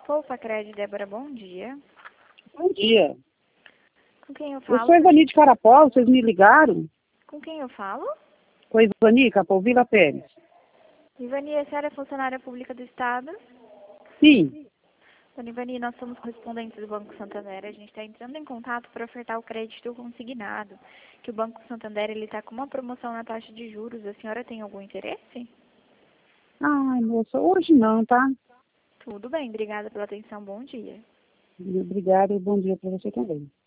Poupa-Crédito, Débora, bom dia. Bom dia. Com quem eu Eu falo? sou Ivani de Carapau, vocês me ligaram? Com quem eu falo? Com a Ivani, Capovila Pérez. Ivani, a senhora é funcionária pública do Estado? Sim. Dona Ivani, nós somos correspondentes do Banco Santander. A gente está entrando em contato para ofertar o crédito consignado, que o Banco Santander está com uma promoção na taxa de juros. A senhora tem algum interesse? Ai, moça, hoje não, tá? Tudo bem, obrigada pela atenção. Bom dia. Obrigada e bom dia para você também.